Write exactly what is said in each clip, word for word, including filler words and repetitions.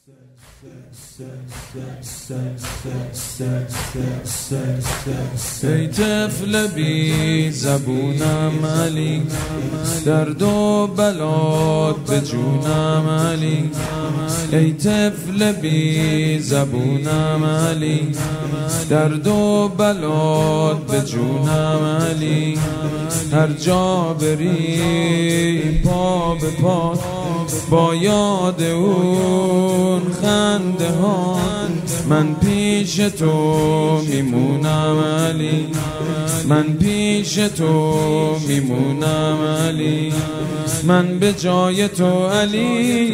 ای طفل بی زبونم علی، درد و بلات به جونم علی. ای طفل بی زبونم علی، درد و بلات به جونم علی. هر جا بری پا به پا با یاد اون خنده ها، من پیش تو میمونم علی، من پیش تو میمونم علی، من به جای تو علی.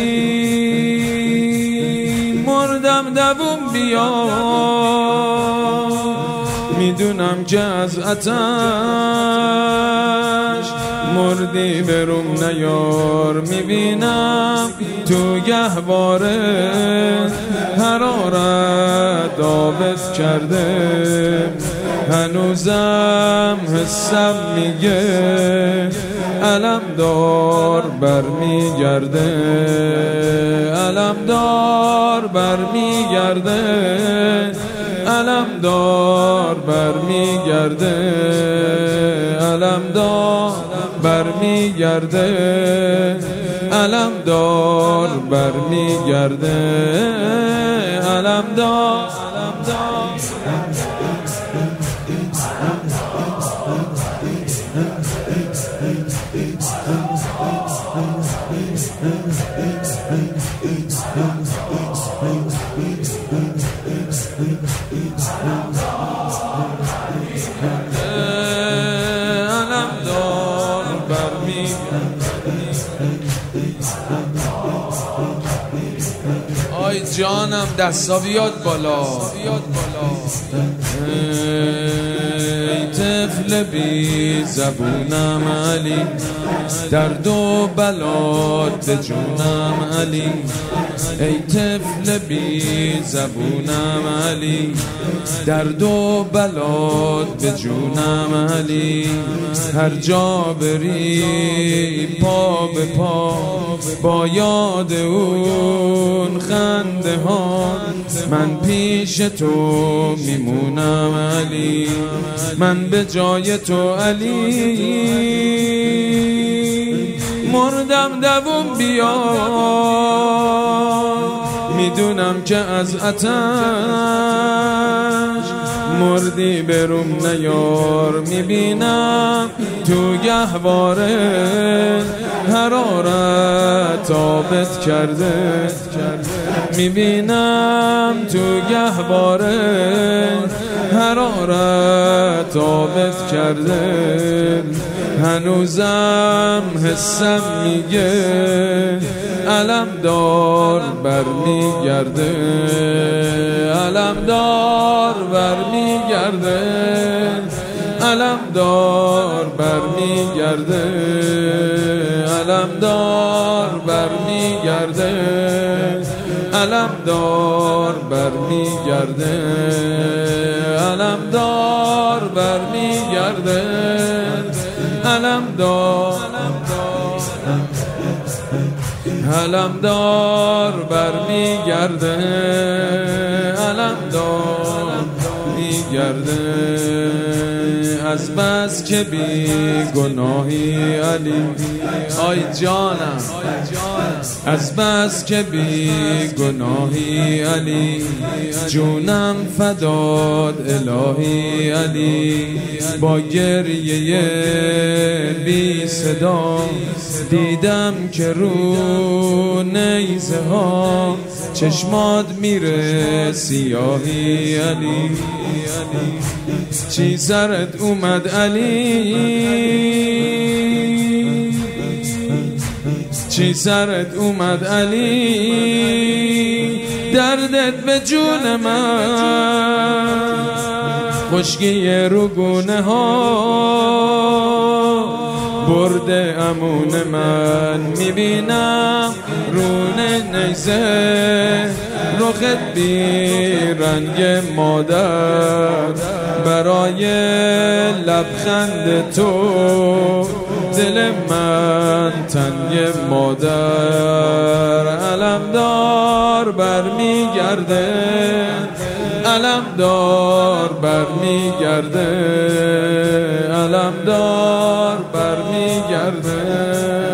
مردم دووم بیا، میدونم که از آتش مردی بروم نیار. میبینم تو گهواره حرارت داوت کرده، هنوزم حسم میگه علم دار برمیگرده، علم دار برمیگرده، علم دار برمیگرده، علم دار برمیگرده، علم دار برمیگرده، علم دار. آی جانم دستا بیاد بالا. ای طفل بی زبونم علی، درد و بلات به جونم علی. ای طفل بی زبونم علی، درد و بلات به جونم علی. هر جا بری پا به پا با یاد اون خنده ها، من پیش تو میمونم علی، من به جای تو علی. مردم دووم بیا، میدونم که از آتش مردی بروم نیار. میبینم تو گهواره حرارت تابت کرده، میبینم تو گهواره حرارت تابت کرده، هنوزم حسم میگه علم دار برمیگرده، علم دار برمیگرده، علم دار برمیگرده، علم دار برمیگرده، علم دار برمیگرده، علم دار برمیگرده، علم دار، علم دار برمیگرده، علم دار میگرده. از بس که بی گناهی علی، آی جانم از بس که بی گناهی علی، جونم فداد الهی علی. با گریه بی صدا دیدم که رو نیزه ها چشمات میره سیاهی علی. چی سرت اومد علی، چی سرت اومد علی، دردت به جون من خشکی رو گونه ها برده امون من. میبینم رونه نیزه رخت بی رنگ مادر، برای لبخند تو دل من تنگ رنگ مادر علمدار برمیگرده، علمدار برمیگرده، علمدار برمیگرده.